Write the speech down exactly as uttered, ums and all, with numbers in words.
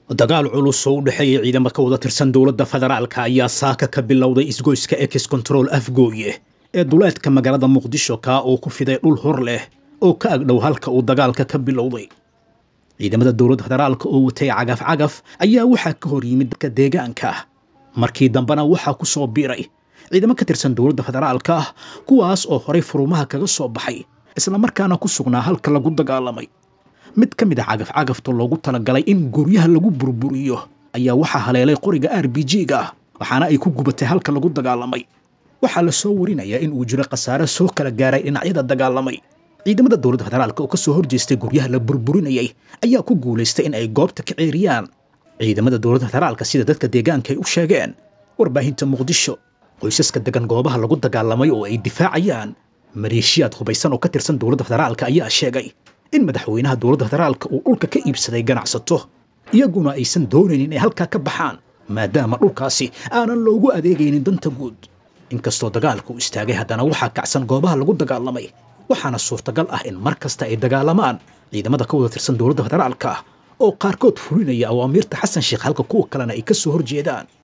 dagaal culus oo u dhexeeya ciidamo ka wada tirsan dowladda federaalka ayaa saaka ka bilowday isgoyska ex control afgooye ee duleedka magaalada muqdisho ka oo ku fiday dhul hor leh oo ka agdhow halka uu dagaalka ka bilowday ciidamada dowladda federaalka oo watay cagaf cagaf ayaa waxaa ka hor yimid dadka deegaanka markii dambana waxaa ku soo biiray ciidamo ka tirsan dowladda federaalka kuwaas oo horay furumaha kaga soo baxay isla markaana ku sugnaa halka lagu dagaalamay mid ka mid ah cagaf cagafta loogu talagalay in guryaha lagu burburiyo ayaa waxaa haleelay qoriga R P G-ga waxaana ay ku gubatay halka lagu dagaalamay waxaa la soo warinayaa in uu jiro khasaare soo kala gaaray dhinacyada dagaalamay ciidamada dowladda federaalka oo ka soo horjeestay guryaha la burburinayay ayaa ku guuleystay in ay goobta ka ceeriyaan ciidamada dowladda federaalka sida dadka deegaanka ay u sheegeen warbaahinta muqdisho qoysaska degan goobaha lagu dagaalamay oo ay difaacayaan maleeshiyaad hubaysan oo ka tirsan dowladda federaalka ayaa sheegay in madaxweynaha dowladda federaalka uu dhulka ka iibsaday ganacsato iyaguna aysan doonaynin inay halkaa ka baxaan maadaama dhulkaasi aanan loogu adeegaynin danta guud inkastoo dagaalku uu istaagay haddana waxaa kacsan goobaha lagu dagaalamay waxaana suurtagal ah in mar kasta ay dagaalamaan ciidamada ka wada tirsan dowladda federaalka oo qaarkood fulinaya awaamiirta xasan sheekh halka kuwa kalena ay ka soo horjeedaan